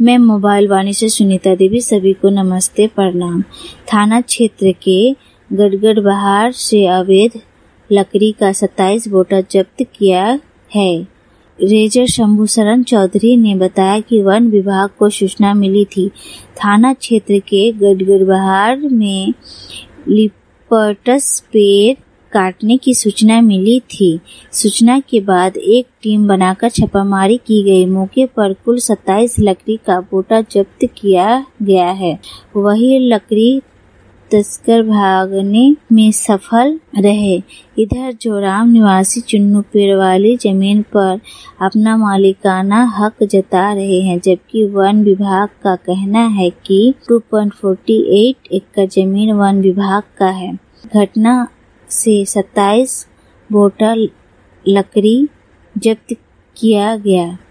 मैं मोबाइल वाणी से सुनीता देवी, सभी को नमस्ते प्रणाम। थाना क्षेत्र के गड़गड़बहार से अवैध लकड़ी का 27 बोरा जब्त किया है। रेंजर शंभू शरण चौधरी ने बताया कि वन विभाग को सूचना मिली थी। थाना क्षेत्र के गड़गड़बहार में लिप्टस पेड़ काटने की सूचना मिली थी। सूचना के बाद एक टीम बनाकर छापामारी की गई। मौके पर कुल 27 लकड़ी का बोरा जब्त किया गया है। वही लकड़ी तस्कर भागने में सफल रहे। इधर जोराम निवासी चुन्नू पेड़ वाली जमीन पर अपना मालिकाना हक जता रहे हैं, जबकि वन विभाग का कहना है कि 2.48 एकड़ जमीन वन विभाग का है। घटना से 27 बोरा लकड़ी जब्त किया गया।